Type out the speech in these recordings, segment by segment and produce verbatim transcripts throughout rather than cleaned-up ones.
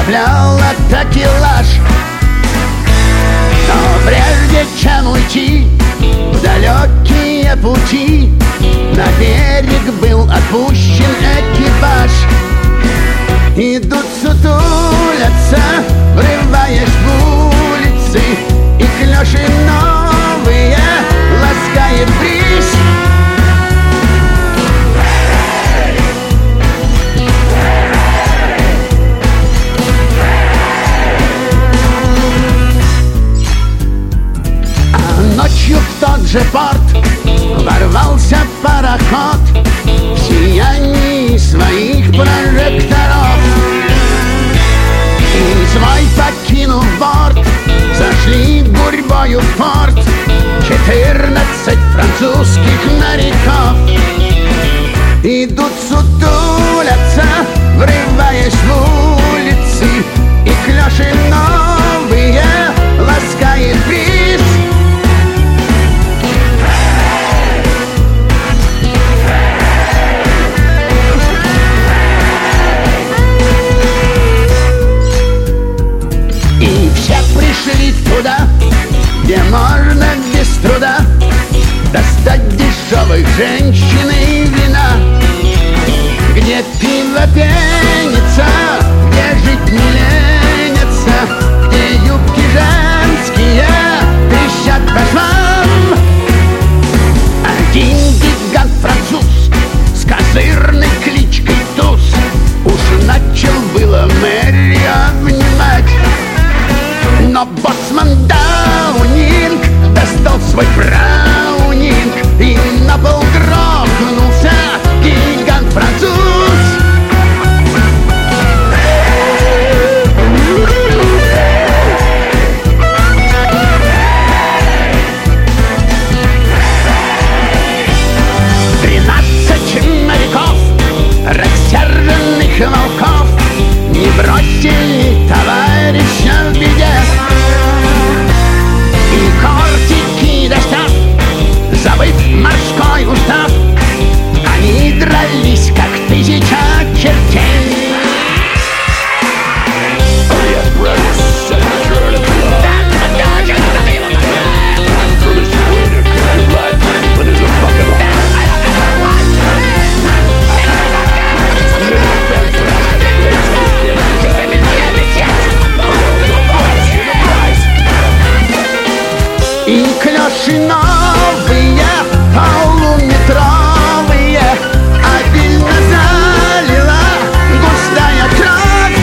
цепляла такелаж. Но прежде чем уйти в далекие пути, на берег был отпущен экипаж. Идут, сутулятся, врываясь в улицы, и клёши новые ласкает бриз. А ночью в тот же порт ворвался пароход в сиянии своих прожекторов. И свой покинув борт, зашли гурьбою в порт четырнадцать французских моряков. Идут, сутулятся, врываясь в улицы, и клёши новые ласкает бриз. Пришли туда, где можно без труда достать дешевых женщин и вина, где пиво пенится, где жить не ленятся, где юбки женские трещат по швам. Один гигант француз с козырной кличкой Туз уж начал было Мэри обнимать, но боцман Даунинг достал свой браунинг, и на пол грохнулся гигант француз. Тринадцать моряков, рассерженных волков, не бросили товарища в беде. И кортики достав, забыв морской устав, они дрались, как тысяча чертей. И клёши новые, полуметровые, обильно залила густая кровь.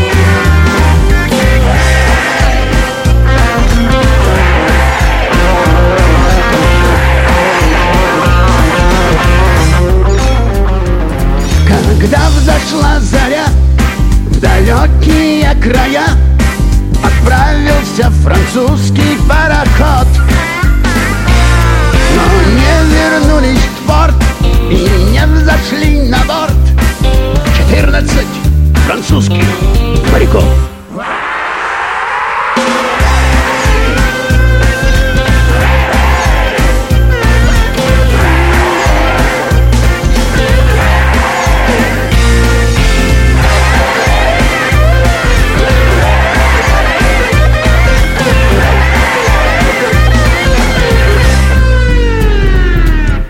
Когда взошла заря в далекие края, отправился французский пароход. Но не вернулись в порт и не взошли на борт четырнадцать французских моряков.